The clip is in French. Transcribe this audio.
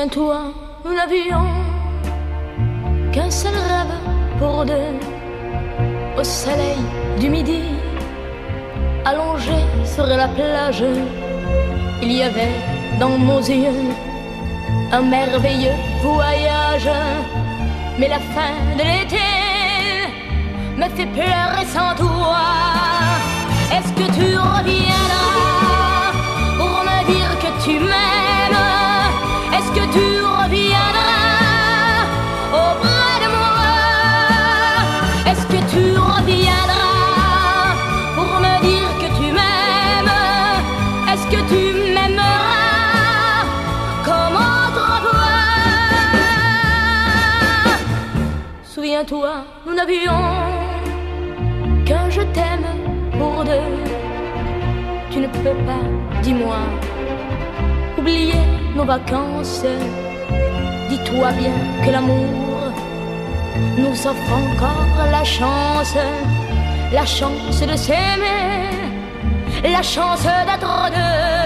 Souviens-toi, nous n'avions qu'un seul rêve pour deux. Au soleil du midi, allongé sur la plage, il y avait dans nos yeux un merveilleux voyage. Mais la fin de l'été me fait pleurer sans toi. Est-ce que tu reviendras pour me dire que tu m'aimes? Est-ce que tu reviendras auprès de moi? Est-ce que tu reviendras pour me dire que tu m'aimes? Est-ce que tu m'aimeras comme autrefois? Souviens-toi, nous n'avions qu'un je t'aime pour deux. Tu ne peux pas, dis-moi, oublier nos vacances. Dis-toi bien que l'amour nous offre encore la chance de s'aimer, la chance d'être deux.